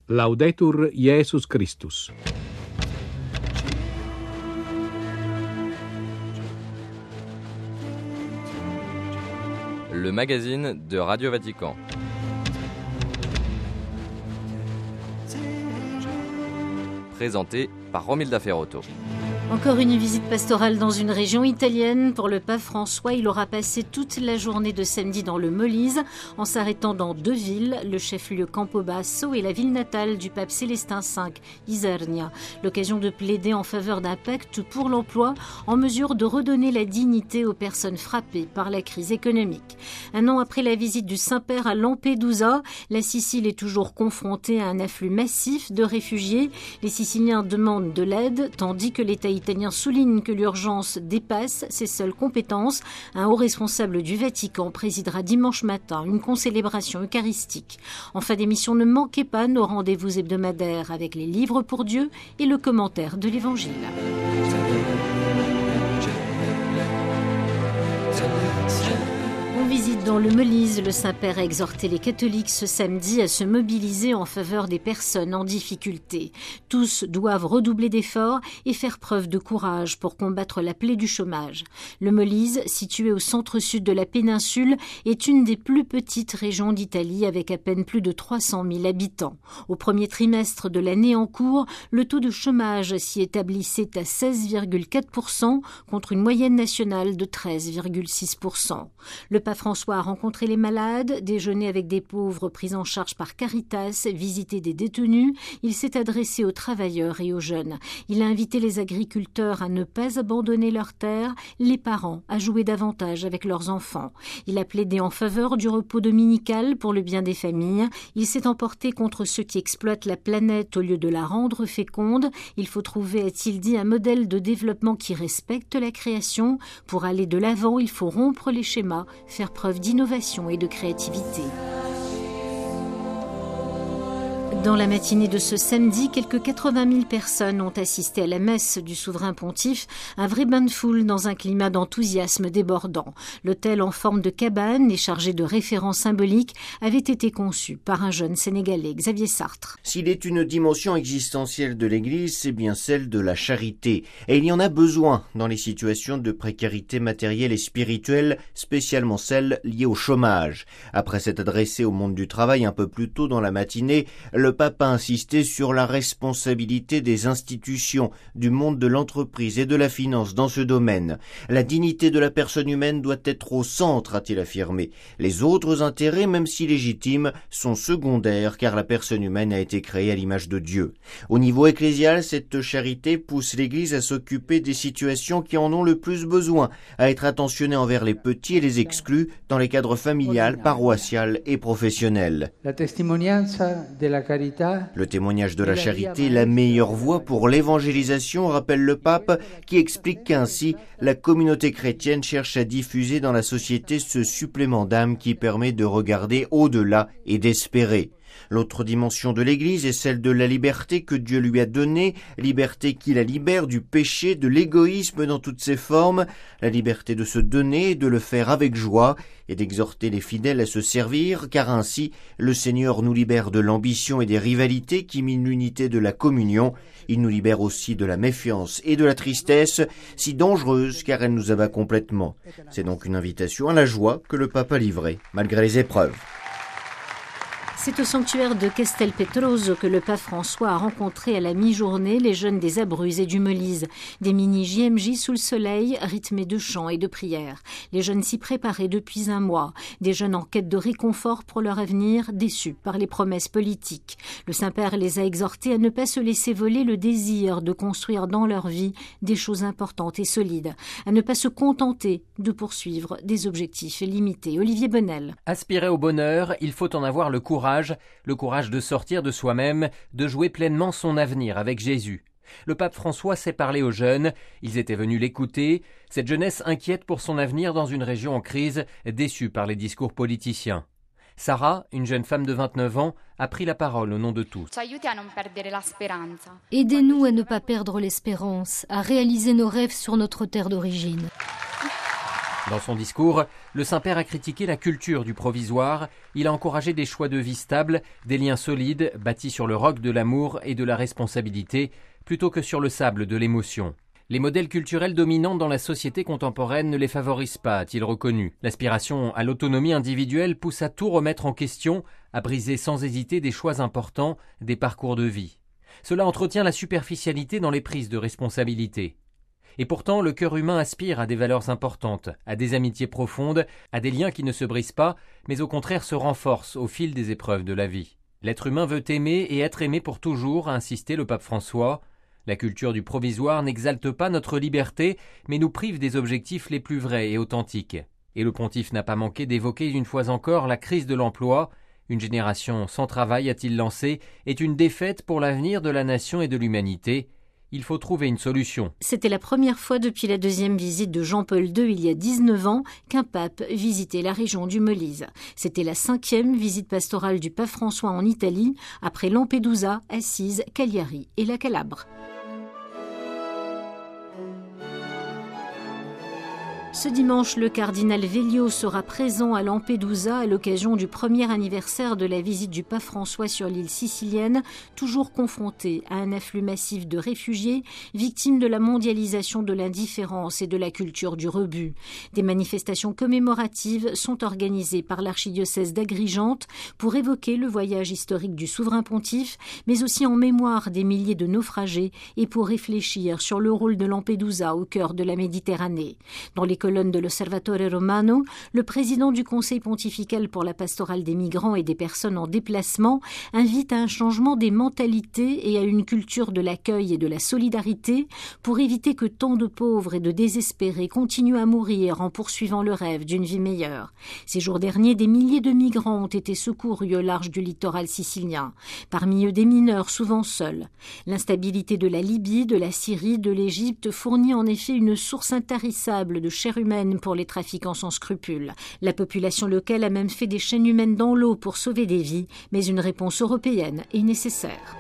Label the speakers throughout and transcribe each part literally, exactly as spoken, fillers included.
Speaker 1: Laudetur Jesus Christus.
Speaker 2: Le magazine de Radio Vatican. Présenté par Romilda Ferrotto.
Speaker 3: Encore une visite pastorale dans une région italienne. Pour le pape François, il aura passé toute la journée de samedi dans le Molise, en s'arrêtant dans deux villes, le chef-lieu Campobasso et la ville natale du pape Célestin cinq, Isernia. L'occasion de plaider en faveur d'un pacte pour l'emploi, en mesure de redonner la dignité aux personnes frappées par la crise économique. Un an après la visite du Saint-Père à Lampedusa, la Sicile est toujours confrontée à un afflux massif de réfugiés. Les Siciliens demandent de l'aide, tandis que l'État italien souligne que l'urgence dépasse ses seules compétences. Un haut responsable du Vatican présidera dimanche matin une concélébration eucharistique. En fin d'émission, ne manquez pas nos rendez-vous hebdomadaires avec les livres pour Dieu et le commentaire de l'Évangile. Visite dans le Molise, le Saint-Père a exhorté les catholiques ce samedi à se mobiliser en faveur des personnes en difficulté. Tous doivent redoubler d'efforts et faire preuve de courage pour combattre la plaie du chômage. Le Molise, situé au centre-sud de la péninsule, est une des plus petites régions d'Italie avec à peine plus de trois cent mille habitants. Au premier trimestre de l'année en cours, le taux de chômage s'y établissait à seize virgule quatre pour cent contre une moyenne nationale de treize virgule six pour cent. Le pape François a rencontré les malades, déjeuné avec des pauvres pris en charge par Caritas, visité des détenus. Il s'est adressé aux travailleurs et aux jeunes. Il a invité les agriculteurs à ne pas abandonner leurs terres, les parents à jouer davantage avec leurs enfants. Il a plaidé en faveur du repos dominical pour le bien des familles. Il s'est emporté contre ceux qui exploitent la planète au lieu de la rendre féconde. Il faut trouver, a-t-il dit, un modèle de développement qui respecte la création. Pour aller de l'avant, il faut rompre les schémas, faire preuve d'innovation et de créativité. Dans la matinée de ce samedi, quelques quatre-vingt mille personnes ont assisté à la messe du souverain pontife, un vrai bain de foule dans un climat d'enthousiasme débordant. L'autel en forme de cabane et chargé de références symboliques avait été conçu par un jeune Sénégalais, Xavier Sartre.
Speaker 4: S'il est une dimension existentielle de l'Église, c'est bien celle de la charité. Et il y en a besoin dans les situations de précarité matérielle et spirituelle, spécialement celles liées au chômage. Après s'être adressé au monde du travail un peu plus tôt dans la matinée, le pape a insisté sur la responsabilité des institutions, du monde de l'entreprise et de la finance dans ce domaine. La dignité de la personne humaine doit être au centre, a-t-il affirmé. Les autres intérêts, même si légitimes, sont secondaires car la personne humaine a été créée à l'image de Dieu. Au niveau ecclésial, cette charité pousse l'Église à s'occuper des situations qui en ont le plus besoin, à être attentionnée envers les petits et les exclus dans les cadres familial, paroissial et professionnel.
Speaker 5: La testimonianza de la
Speaker 4: Le témoignage de la charité est la meilleure voie pour l'évangélisation, rappelle le pape, qui explique qu'ainsi, la communauté chrétienne cherche à diffuser dans la société ce supplément d'âme qui permet de regarder au-delà et d'espérer. L'autre dimension de l'Église est celle de la liberté que Dieu lui a donnée, liberté qui la libère du péché, de l'égoïsme dans toutes ses formes, la liberté de se donner et de le faire avec joie, et d'exhorter les fidèles à se servir, car ainsi le Seigneur nous libère de l'ambition et des rivalités qui minent l'unité de la communion. Il nous libère aussi de la méfiance et de la tristesse, si dangereuse car elle nous abat complètement. C'est donc une invitation à la joie que le pape a livrée, malgré les épreuves.
Speaker 3: C'est au sanctuaire de Castelpetroso que le pape François a rencontré à la mi-journée les jeunes des Abruzzes et du Molise. Des mini-J M J sous le soleil, rythmés de chants et de prières. Les jeunes s'y préparaient depuis un mois. Des jeunes en quête de réconfort pour leur avenir, déçus par les promesses politiques. Le Saint-Père les a exhortés à ne pas se laisser voler le désir de construire dans leur vie des choses importantes et solides. À ne pas se contenter de poursuivre des objectifs limités. Olivier Bonnel.
Speaker 6: Aspirer au bonheur, il faut en avoir le courage. Le courage de sortir de soi-même, de jouer pleinement son avenir avec Jésus. Le pape François sait parler aux jeunes, ils étaient venus l'écouter, cette jeunesse inquiète pour son avenir dans une région en crise, déçue par les discours politiciens. Sarah, une jeune femme de vingt-neuf ans, a pris la parole au nom de tous.
Speaker 7: Aidez-nous à ne pas perdre l'espérance, à réaliser nos rêves sur notre terre d'origine.
Speaker 6: Dans son discours, le Saint-Père a critiqué la culture du provisoire, il a encouragé des choix de vie stables, des liens solides, bâtis sur le roc de l'amour et de la responsabilité, plutôt que sur le sable de l'émotion. Les modèles culturels dominants dans la société contemporaine ne les favorisent pas, a-t-il reconnu. L'aspiration à l'autonomie individuelle pousse à tout remettre en question, à briser sans hésiter des choix importants, des parcours de vie. Cela entretient la superficialité dans les prises de responsabilité. Et pourtant, le cœur humain aspire à des valeurs importantes, à des amitiés profondes, à des liens qui ne se brisent pas, mais au contraire se renforcent au fil des épreuves de la vie. L'être humain veut aimer et être aimé pour toujours, a insisté le pape François. La culture du provisoire n'exalte pas notre liberté, mais nous prive des objectifs les plus vrais et authentiques. Et le pontife n'a pas manqué d'évoquer une fois encore la crise de l'emploi. Une génération sans travail, a-t-il lancé, est une défaite pour l'avenir de la nation et de l'humanité. Il faut trouver une solution.
Speaker 3: C'était la première fois depuis la deuxième visite de Jean-Paul deux il y a dix-neuf ans qu'un pape visitait la région du Molise. C'était la cinquième visite pastorale du pape François en Italie, après Lampedusa, Assise, Cagliari et la Calabre. Ce dimanche, le cardinal Veglio sera présent à Lampedusa à l'occasion du premier anniversaire de la visite du pape François sur l'île sicilienne, toujours confrontée à un afflux massif de réfugiés, victimes de la mondialisation de l'indifférence et de la culture du rebut. Des manifestations commémoratives sont organisées par l'archidiocèse d'Agrigente pour évoquer le voyage historique du souverain pontife, mais aussi en mémoire des milliers de naufragés et pour réfléchir sur le rôle de Lampedusa au cœur de la Méditerranée. Dans les colonne de l'Osservatore Romano, le président du Conseil pontifical pour la pastorale des migrants et des personnes en déplacement invite à un changement des mentalités et à une culture de l'accueil et de la solidarité pour éviter que tant de pauvres et de désespérés continuent à mourir en poursuivant le rêve d'une vie meilleure. Ces jours derniers, des milliers de migrants ont été secourus au large du littoral sicilien. Parmi eux, des mineurs, souvent seuls. L'instabilité de la Libye, de la Syrie, de l'Égypte fournit en effet une source intarissable de chair humaine pour les trafiquants sans scrupules. La population locale a même fait des chaînes humaines dans l'eau pour sauver des vies, mais une réponse européenne est nécessaire.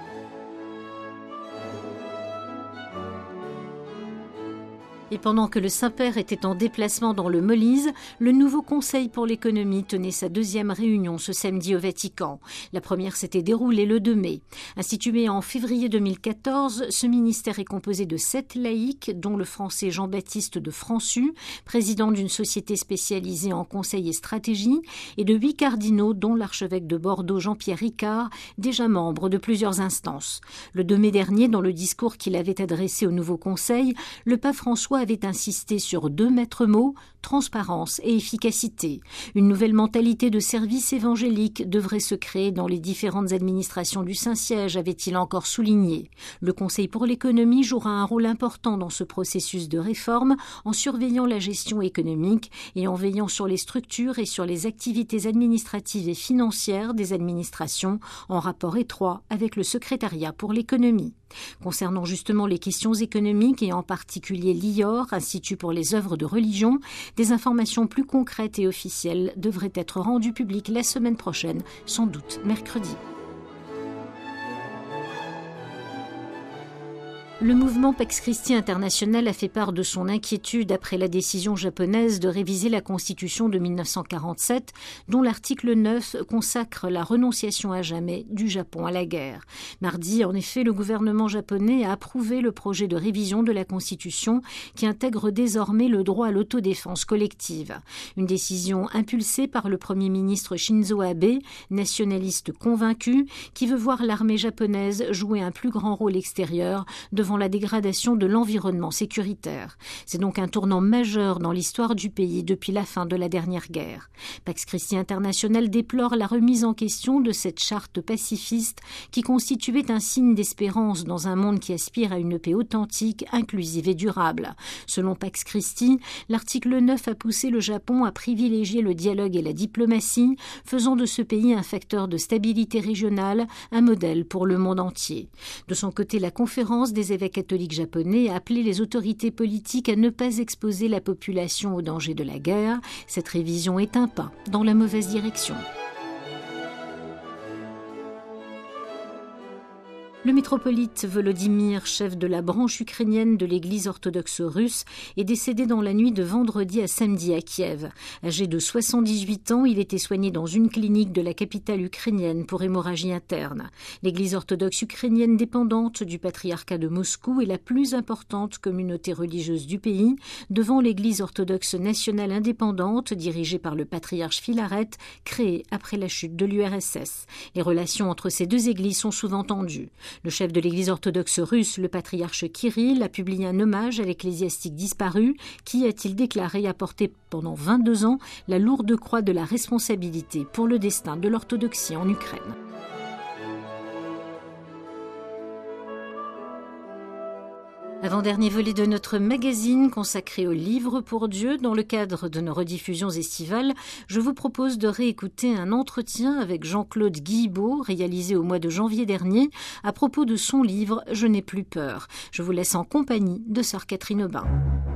Speaker 3: Et pendant que le Saint-Père était en déplacement dans le Molise, le nouveau Conseil pour l'économie tenait sa deuxième réunion ce samedi au Vatican. La première s'était déroulée le deux mai. Institué en février deux mille quatorze, ce ministère est composé de sept laïcs, dont le français Jean-Baptiste de Françu, président d'une société spécialisée en conseil et stratégie, et de huit cardinaux, dont l'archevêque de Bordeaux Jean-Pierre Ricard, déjà membre de plusieurs instances. Le deux mai dernier, dans le discours qu'il avait adressé au nouveau Conseil, le pape François avait insisté sur deux maîtres mots, transparence et efficacité. Une nouvelle mentalité de service évangélique devrait se créer dans les différentes administrations du Saint-Siège, avait-il encore souligné. Le Conseil pour l'économie jouera un rôle important dans ce processus de réforme en surveillant la gestion économique et en veillant sur les structures et sur les activités administratives et financières des administrations en rapport étroit avec le secrétariat pour l'économie. Concernant justement les questions économiques et en particulier l'I O R, Institut pour les œuvres de religion, des informations plus concrètes et officielles devraient être rendues publiques la semaine prochaine, sans doute mercredi. Le mouvement Pax Christi International a fait part de son inquiétude après la décision japonaise de réviser la Constitution de mille neuf cent quarante-sept, dont l'article neuf consacre la renonciation à jamais du Japon à la guerre. Mardi, en effet, le gouvernement japonais a approuvé le projet de révision de la Constitution qui intègre désormais le droit à l'autodéfense collective. Une décision impulsée par le Premier ministre Shinzo Abe, nationaliste convaincu, qui veut voir l'armée japonaise jouer un plus grand rôle extérieur devant la dégradation de l'environnement sécuritaire. C'est donc un tournant majeur dans l'histoire du pays depuis la fin de la dernière guerre. Pax Christi International déplore la remise en question de cette charte pacifiste qui constituait un signe d'espérance dans un monde qui aspire à une paix authentique, inclusive et durable. Selon Pax Christi, l'article neuf a poussé le Japon à privilégier le dialogue et la diplomatie, faisant de ce pays un facteur de stabilité régionale, un modèle pour le monde entier. De son côté, la conférence des évêques catholique japonais a appelé les autorités politiques à ne pas exposer la population au danger de la guerre. Cette révision est un pas dans la mauvaise direction. Le métropolite Volodymyr, chef de la branche ukrainienne de l'Église orthodoxe russe, est décédé dans la nuit de vendredi à samedi à Kiev. Âgé de soixante-dix-huit ans, il était soigné dans une clinique de la capitale ukrainienne pour hémorragie interne. L'Église orthodoxe ukrainienne dépendante du patriarcat de Moscou est la plus importante communauté religieuse du pays, devant l'Église orthodoxe nationale indépendante dirigée par le patriarche Philaret, créée après la chute de l'U R S S. Les relations entre ces deux églises sont souvent tendues. Le chef de l'Église orthodoxe russe, le patriarche Kirill, a publié un hommage à l'ecclésiastique disparu qui, a-t-il déclaré, a porté pendant vingt-deux ans la lourde croix de la responsabilité pour le destin de l'orthodoxie en Ukraine. Avant-dernier volet de notre magazine consacré au livre pour Dieu. Dans le cadre de nos rediffusions estivales, je vous propose de réécouter un entretien avec Jean-Claude Guilbeault, réalisé au mois de janvier dernier, à propos de son livre « Je n'ai plus peur ». Je vous laisse en compagnie de sœur Catherine Aubin.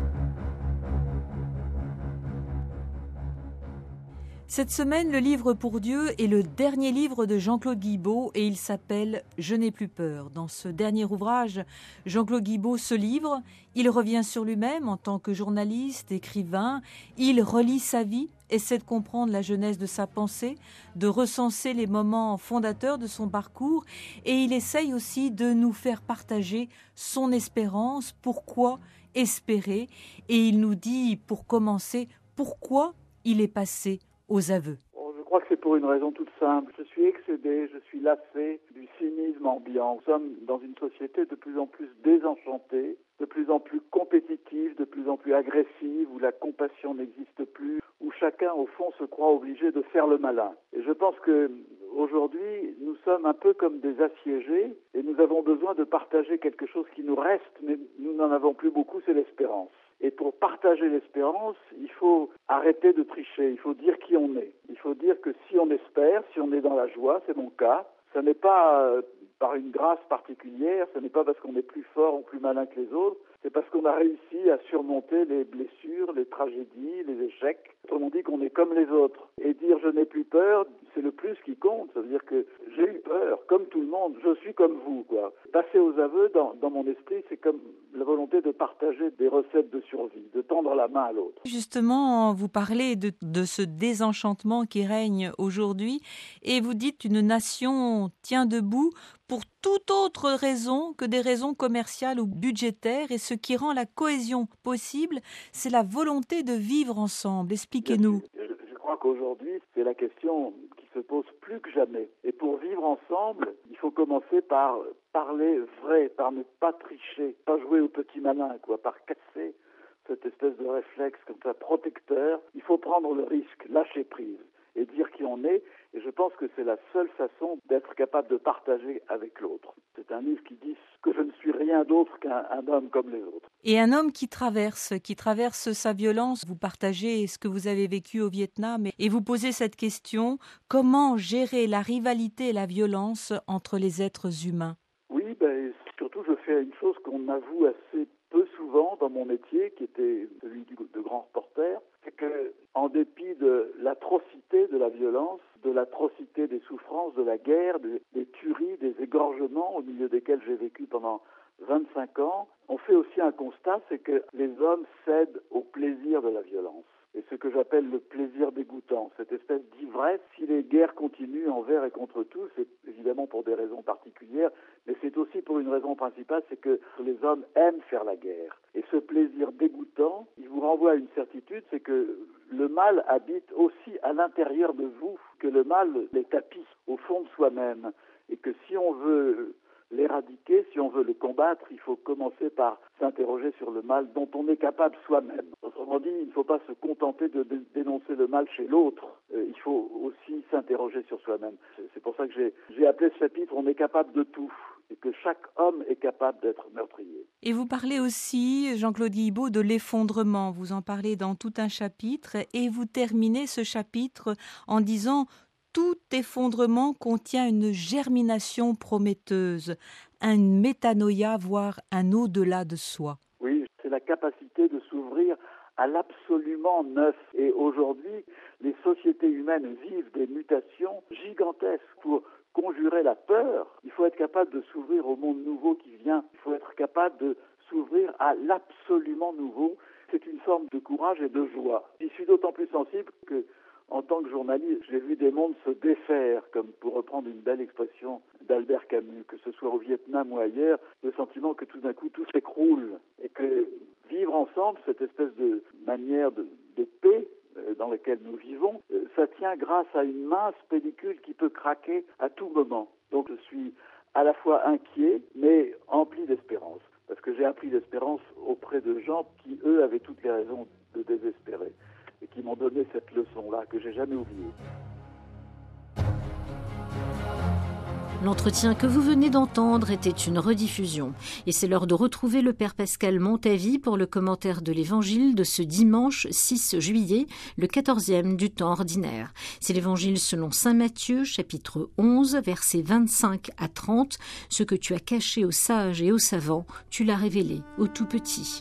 Speaker 7: Cette semaine, le livre pour Dieu est le dernier livre de Jean-Claude Guilbeault et il s'appelle « Je n'ai plus peur ». Dans ce dernier ouvrage, Jean-Claude Guilbeault se livre, il revient sur lui-même en tant que journaliste, écrivain, il relit sa vie, essaie de comprendre la genèse de sa pensée, de recenser les moments fondateurs de son parcours et il essaye aussi de nous faire partager son espérance, pourquoi espérer, et il nous dit, pour commencer, pourquoi il est passé aux aveux.
Speaker 8: Je crois que c'est pour une raison toute simple. Je suis excédé, je suis lassé du cynisme ambiant. Nous sommes dans une société de plus en plus désenchantée, de plus en plus compétitive, de plus en plus agressive, où la compassion n'existe plus, où chacun, au fond, se croit obligé de faire le malin. Et je pense que aujourd'hui, nous sommes un peu comme des assiégés et nous avons besoin de partager quelque chose qui nous reste, mais nous n'en avons plus beaucoup, c'est l'espérance. Et pour partager l'espérance, il faut arrêter de tricher, il faut dire qui on est. Il faut dire que si on espère, si on est dans la joie, c'est mon cas, ce n'est pas euh, par une grâce particulière, ce n'est pas parce qu'on est plus fort ou plus malin que les autres, c'est parce qu'on a réussi à surmonter les blessures, les tragédies, les échecs. Autrement dit qu'on est comme les autres. Et dire je n'ai plus peur, c'est le plus qui compte. Ça veut dire que j'ai eu peur, comme tout le monde, je suis comme vous, quoi. Passer aux aveux, dans, dans mon esprit, c'est comme la volonté de partager des recettes de survie, de tendre la main à l'autre.
Speaker 7: Justement, vous parlez de, de ce désenchantement qui règne aujourd'hui et vous dites une nation tient debout pour toute autre raison que des raisons commerciales ou budgétaires, et ce qui rend la cohésion possible, c'est la volonté de vivre ensemble. Expliquez-nous.
Speaker 8: Je, je crois qu'aujourd'hui, c'est la question qui se pose plus que jamais. Et pour vivre ensemble, il faut commencer par parler vrai, par ne pas tricher, pas jouer au petit malin, quoi, par casser cette espèce de réflexe comme ça protecteur. Il faut prendre le risque, lâcher prise et dire qui on est. Et je pense que c'est la seule façon d'être capable de partager avec l'autre. C'est un livre qui dit que je ne suis rien d'autre qu'un un homme comme les autres.
Speaker 7: Et un homme qui traverse, qui traverse sa violence. Vous partagez ce que vous avez vécu au Vietnam et vous posez cette question, comment gérer la rivalité et la violence entre les êtres humains ?
Speaker 8: Oui, ben, surtout je fais une chose qu'on avoue assez peu souvent dans mon métier, qui était celui de grand reporter, c'est que, en dépit de l'atrocité de la violence, de l'atrocité des souffrances, de la guerre, des, des tueries, des égorgements au milieu desquels j'ai vécu pendant vingt-cinq ans, on fait aussi un constat, c'est que les hommes cèdent au plaisir de la violence. Et ce que j'appelle le plaisir dégoûtant, cette espèce d'ivresse. Si les guerres continuent envers et contre tous, c'est évidemment pour des raisons particulières, mais c'est aussi pour une raison principale, c'est que les hommes aiment faire la guerre. Et ce plaisir dégoûtant, il vous renvoie à une certitude, c'est que le mal habite aussi à l'intérieur de vous, que le mal les tapisse au fond de soi-même, et que si on veut l'éradiquer, si on veut le combattre, il faut commencer par s'interroger sur le mal dont on est capable soi-même. Autrement dit, il ne faut pas se contenter de dé- dénoncer le mal chez l'autre, euh, il faut aussi s'interroger sur soi-même. C'est, c'est pour ça que j'ai, j'ai appelé ce chapitre « On est capable de tout » et que chaque homme est capable d'être meurtrier.
Speaker 7: Et vous parlez aussi, Jean-Claude Guilbeault, de l'effondrement. Vous en parlez dans tout un chapitre et vous terminez ce chapitre en disant « Tout effondrement contient une germination prometteuse, une métanoïa, voire un au-delà de soi. »
Speaker 8: Oui, c'est la capacité de s'ouvrir à l'absolument neuf. Et aujourd'hui, les sociétés humaines vivent des mutations gigantesques. Pour conjurer la peur, il faut être capable de s'ouvrir au monde nouveau qui vient. Il faut être capable de s'ouvrir à l'absolument nouveau. C'est une forme de courage et de joie. Je suis d'autant plus sensible que, en tant que journaliste, j'ai vu des mondes se défaire, comme pour reprendre une belle expression d'Albert Camus, que ce soit au Vietnam ou ailleurs, le sentiment que tout d'un coup tout s'écroule et que vivre ensemble, cette espèce de manière de, de paix dans laquelle nous vivons, ça tient grâce à une mince pellicule qui peut craquer à tout moment. Donc je suis à la fois inquiet, mais empli d'espérance, parce que j'ai appris l'espérance auprès de gens qui, eux, avaient toutes les raisons de désespérer, et qui m'ont donné cette leçon-là, que j'ai jamais oubliée.
Speaker 3: L'entretien que vous venez d'entendre était une rediffusion. Et c'est l'heure de retrouver le Père Pascal Montavie pour le commentaire de l'Évangile de ce dimanche six juillet, le quatorzième du temps ordinaire. C'est l'Évangile selon saint Matthieu, chapitre onze, versets vingt-cinq à trente. Ce que tu as caché aux sages et aux savants, tu l'as révélé aux tout petits.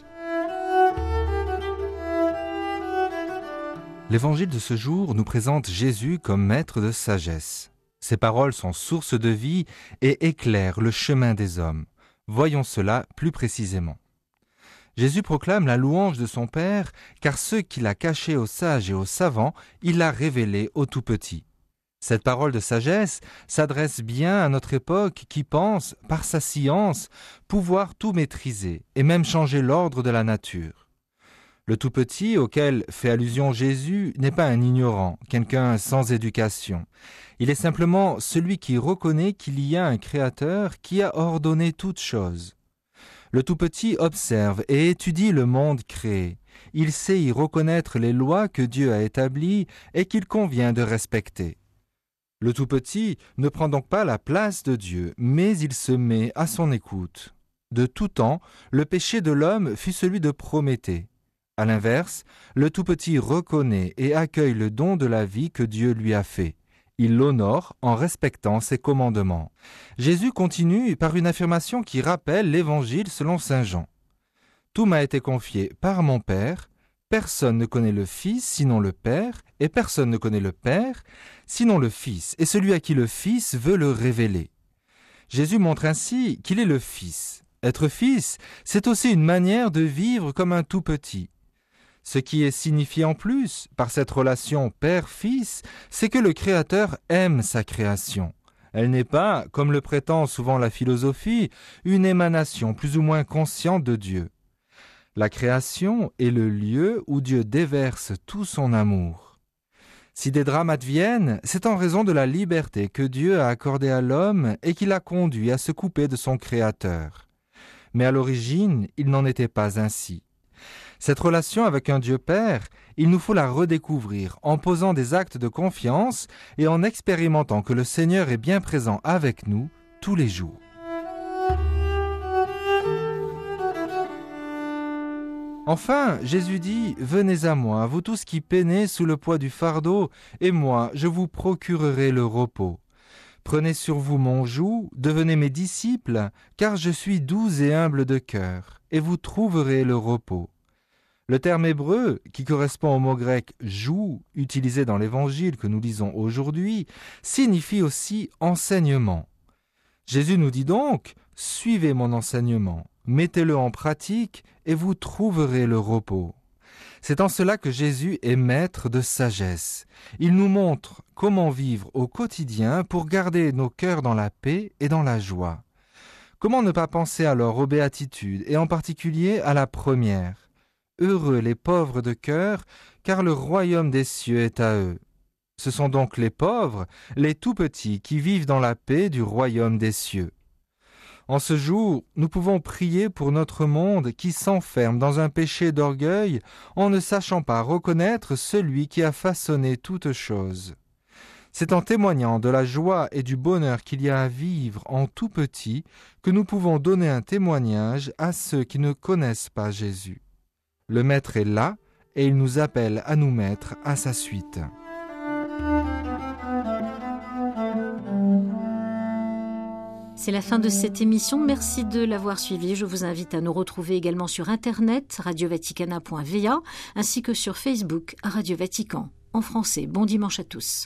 Speaker 9: L'Évangile de ce jour nous présente Jésus comme maître de sagesse. Ses paroles sont source de vie et éclairent le chemin des hommes. Voyons cela plus précisément. Jésus proclame la louange de son Père, car ce qu'il a caché aux sages et aux savants, il l'a révélé aux tout petits. Cette parole de sagesse s'adresse bien à notre époque qui pense, par sa science, pouvoir tout maîtriser et même changer l'ordre de la nature. Le tout-petit auquel fait allusion Jésus n'est pas un ignorant, quelqu'un sans éducation. Il est simplement celui qui reconnaît qu'il y a un Créateur qui a ordonné toutes choses. Le tout-petit observe et étudie le monde créé. Il sait y reconnaître les lois que Dieu a établies et qu'il convient de respecter. Le tout-petit ne prend donc pas la place de Dieu, mais il se met à son écoute. De tout temps, le péché de l'homme fut celui de Prométhée. À l'inverse, le tout-petit reconnaît et accueille le don de la vie que Dieu lui a fait. Il l'honore en respectant ses commandements. Jésus continue par une affirmation qui rappelle l'Évangile selon saint Jean. « Tout m'a été confié par mon Père, personne ne connaît le Fils sinon le Père, et personne ne connaît le Père sinon le Fils, et celui à qui le Fils veut le révéler. » Jésus montre ainsi qu'il est le Fils. Être fils, c'est aussi une manière de vivre comme un tout-petit. Ce qui est signifié en plus par cette relation père-fils, c'est que le Créateur aime sa création. Elle n'est pas, comme le prétend souvent la philosophie, une émanation plus ou moins consciente de Dieu. La création est le lieu où Dieu déverse tout son amour. Si des drames adviennent, c'est en raison de la liberté que Dieu a accordée à l'homme et qui l'a conduit à se couper de son Créateur. Mais à l'origine, il n'en était pas ainsi. Cette relation avec un Dieu Père, il nous faut la redécouvrir en posant des actes de confiance et en expérimentant que le Seigneur est bien présent avec nous tous les jours. Enfin, Jésus dit « Venez à moi, vous tous qui peinez sous le poids du fardeau, et moi, je vous procurerai le repos. Prenez sur vous mon joug, devenez mes disciples, car je suis doux et humble de cœur, et vous trouverez le repos. » Le terme hébreu, qui correspond au mot grec « joug » utilisé dans l'Évangile que nous lisons aujourd'hui, signifie aussi « enseignement ». Jésus nous dit donc « Suivez mon enseignement, mettez-le en pratique et vous trouverez le repos ». C'est en cela que Jésus est maître de sagesse. Il nous montre comment vivre au quotidien pour garder nos cœurs dans la paix et dans la joie. Comment ne pas penser alors aux béatitudes et en particulier à la première ? Heureux les pauvres de cœur, car le royaume des cieux est à eux. Ce sont donc les pauvres, les tout-petits, qui vivent dans la paix du royaume des cieux. En ce jour, nous pouvons prier pour notre monde qui s'enferme dans un péché d'orgueil en ne sachant pas reconnaître celui qui a façonné toutes choses. C'est en témoignant de la joie et du bonheur qu'il y a à vivre en tout petit que nous pouvons donner un témoignage à ceux qui ne connaissent pas Jésus. Le Maître est là et il nous appelle à nous mettre à sa suite.
Speaker 3: C'est la fin de cette émission. Merci de l'avoir suivie. Je vous invite à nous retrouver également sur Internet, radio vaticana point v a, ainsi que sur Facebook, Radio Vatican. En français, bon dimanche à tous.